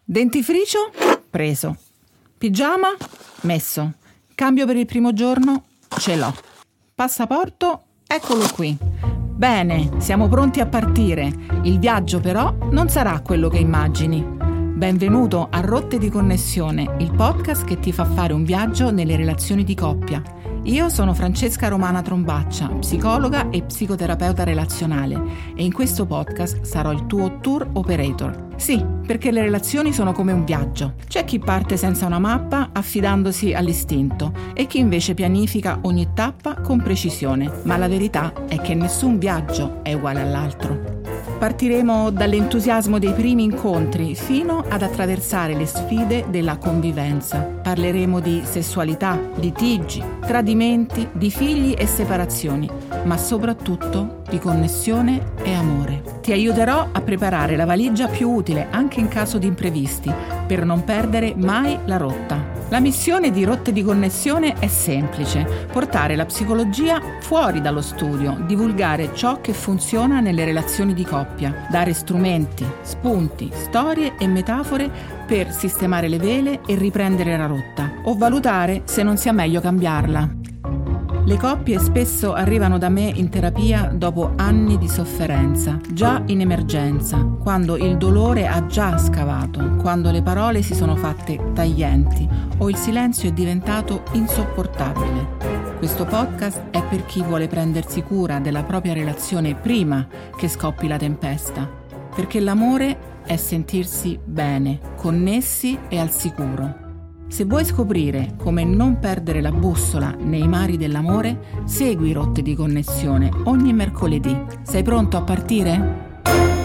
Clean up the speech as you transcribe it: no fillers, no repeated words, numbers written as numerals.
Dentifricio? Preso. Pigiama? Messo. Cambio per il primo giorno? Ce l'ho. Passaporto? Eccolo qui. Bene, siamo pronti a partire. Il viaggio però non sarà quello che immagini. Benvenuto a Rotte di Connessione, il podcast che ti fa fare un viaggio nelle relazioni di coppia. Io sono Francesca Romana Trombaccia, psicologa e psicoterapeuta relazionale, e in questo podcast sarò il tuo tour operator. Sì, perché le relazioni sono come un viaggio. C'è chi parte senza una mappa, affidandosi all'istinto, e chi invece pianifica ogni tappa con precisione. Ma la verità è che nessun viaggio è uguale all'altro. Partiremo dall'entusiasmo dei primi incontri fino ad attraversare le sfide della convivenza. Parleremo di sessualità, litigi, tradimenti, di figli e separazioni, ma soprattutto di connessione e amore. Ti aiuterò a preparare la valigia più utile anche in caso di imprevisti, per non perdere mai la rotta. La missione di Rotte di Connessione è semplice: portare la psicologia fuori dallo studio, divulgare ciò che funziona nelle relazioni di coppia, dare strumenti, spunti, storie e metafore per sistemare le vele e riprendere la rotta, o valutare se non sia meglio cambiarla. Le coppie spesso arrivano da me in terapia dopo anni di sofferenza, già in emergenza, quando il dolore ha già scavato, quando le parole si sono fatte taglienti o il silenzio è diventato insopportabile. Questo podcast è per chi vuole prendersi cura della propria relazione prima che scoppi la tempesta, perché l'amore è sentirsi bene, connessi e al sicuro. Se vuoi scoprire come non perdere la bussola nei mari dell'amore, segui Rotte di Connessione ogni mercoledì. Sei pronto a partire?